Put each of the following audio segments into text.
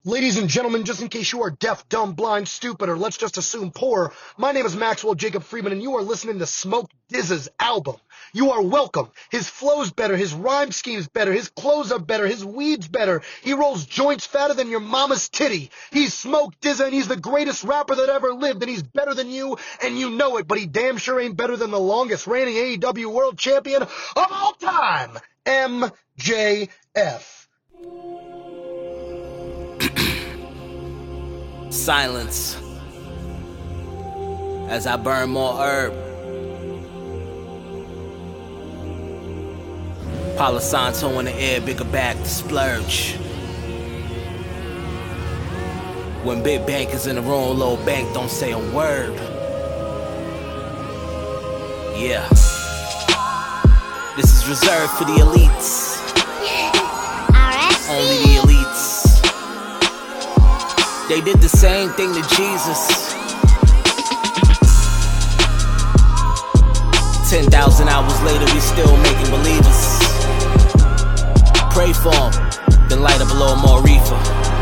Ladies and gentlemen, just in case you are deaf, dumb, blind, stupid, or let's just assume poor, my name is Maxwell Jacob Freeman, and you are listening to Smoke DZA's album. You are welcome. His flow's better, his rhyme scheme's better, his clothes are better, his weed's better. He rolls joints fatter than your mama's titty. He's Smoke DZA, and he's the greatest rapper that ever lived, and he's better than you, and you know it, but he damn sure ain't better than the longest reigning AEW World Champion of all time, MJF. Silence as I burn more herb. Palo Santo in the air, bigger back to splurge. When big bank is in the room, little bank don't say a word. Yeah. This is reserved for the elites. Only the elites. They did the same thing to Jesus. 10,000 hours later, we still making believers. Pray for him, then light up a little more reefer.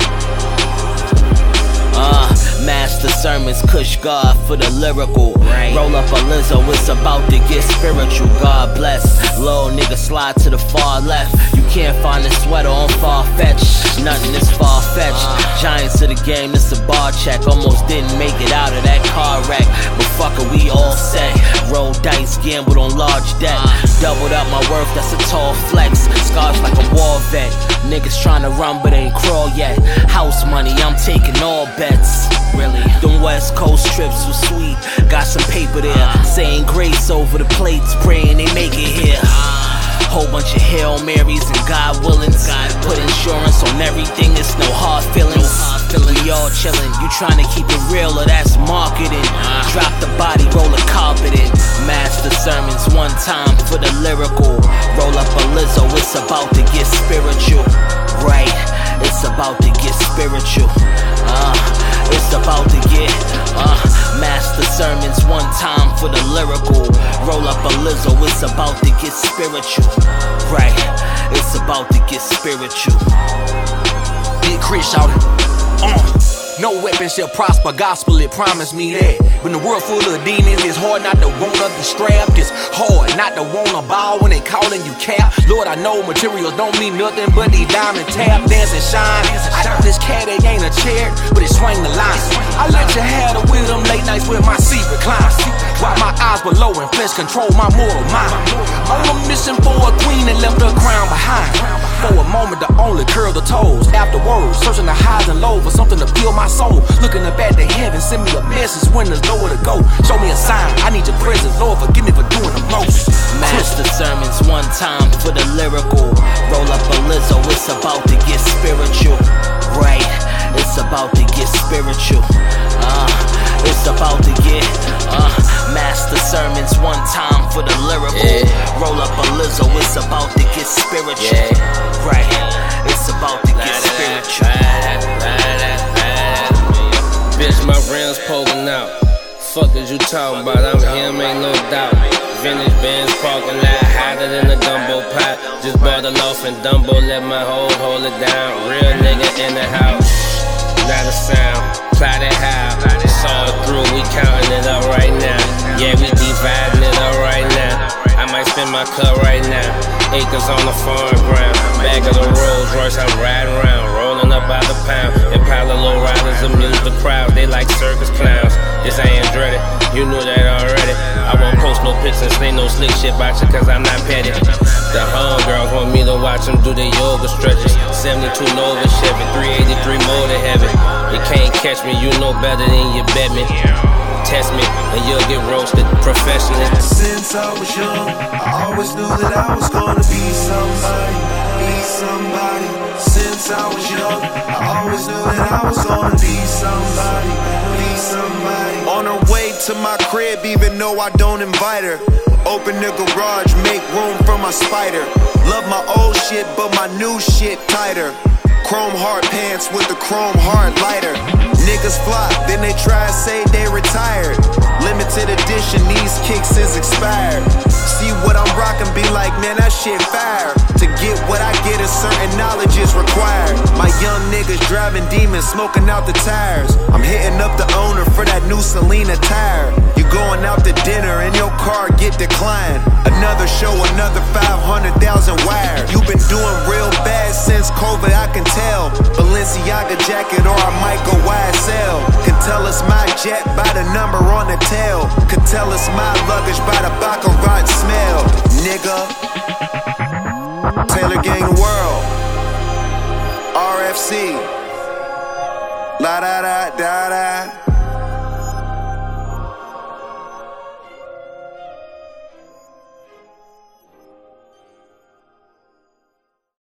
Master sermons, Kush God for the lyrical. Roll up a Lizzo, it's about to get spiritual. God bless. Little nigga slide to the far left. You can't find a sweater on Farfetch. Nothing is far-fetched. Giants of the game, it's a bar check. Almost didn't make it out of that car wreck, but fuck it, we all set. Roll dice, gambled on large debt. Doubled up my worth, that's a tall flex. Scars like a war vet. Niggas trying to run but ain't crawl yet. House money, I'm taking all bets. Really, them West Coast trips was sweet. Got some paper there, saying grace over the plates, praying they make it here. Whole bunch of Hail Marys and God willings. Put insurance on everything, it's no hard feelings. We all chillin', you tryna keep it real or that's marketing. Drop the body, roll a carpet in. Master sermons one time for the lyrical. Roll up a Lizzo, it's about to get spiritual. Right, it's about to get spiritual. It's about to get Master sermons one time for the lyrical. Roll up a Lizzo, it's about to get spiritual. Right, it's about to get spiritual. Big Chris shouted, no weapon shall prosper, gospel it promised me that. When the world full of demons, it's hard not to wanna be strapped. It's hard not to wanna ball when they calling you cap. Lord, I know materials don't mean nothing but these diamond tap, dance and shine. I know this cat, it ain't a chair, but it swing the line. I let you have the wisdom late nights with my seat recline. While my eyes below and flesh control my mortal mind. On a mission for a queen and left her crown behind. For a moment, the only curl the toes. Afterwards, searching the highs and lows for something to fill my soul. Looking up at the heaven, send me a message when there's nowhere to go. Show me a sign, I need your presence, Lord, forgive me for doing the most. Master sermons one time for the lyrical. Roll up a Lizzo, it's about to get spiritual. Right, it's about to get spiritual. It's about to get Master sermons one time for the lyrical. Roll up a Lizzo, it's about to get spiritual. Right, it's about to get spiritual. Bitch, my rims poking out. Fuck is you talking about? I'm him, ain't no doubt. Vintage Benz parking lot, hotter than a gumbo pot. Just bought a loaf and Dumbo, let my hold it down. Real nigga in the house, not a sound. Plot it how, saw it through, we counting it up right now. Yeah, we dividing it up right now. I might spend my cut right now. Acres on the farm ground. Back of the Rolls Royce, I'm riding around, rolling up by the pound. Impala low riders amuse the crowd, they like circus clowns. This ain't dreaded, you knew that already. I won't post no pics and say no slick shit about you, cause I'm not petty. The homegirls want me to watch them do their yoga stretches. 72 Nova Chevy, 383 motor heavy. You can't catch me, you know better than you bet me. Test me, and you'll get roasted professionally. Since I was young, I always knew that I was gonna be somebody, be somebody. Since I was young, I always knew that I was gonna be somebody, be somebody. On her way to my crib, even though I don't invite her. Open the garage, make room for my spider. Love my old shit, but my new shit tighter. Chrome heart pants with the chrome heart lighter. Niggas flop, then they try to say they retired. Limited edition, these kicks is expired. See what I'm rockin', be like, man, that shit fire. To get what I get, a certain knowledge is required. My young niggas driving demons, smoking out the tires. I'm hitting up the owner for that new Selena tire. You going out to dinner and your car get declined. Another show, another 500,000 wired. You been doing real bad since COVID, I can tell. Balenciaga jacket or I might go YSL. Can tell us my jet by the number on the tail. Could tell us my luggage by the Baccarat smell. Nigga, Taylor Gang World, RFC, la da da da da.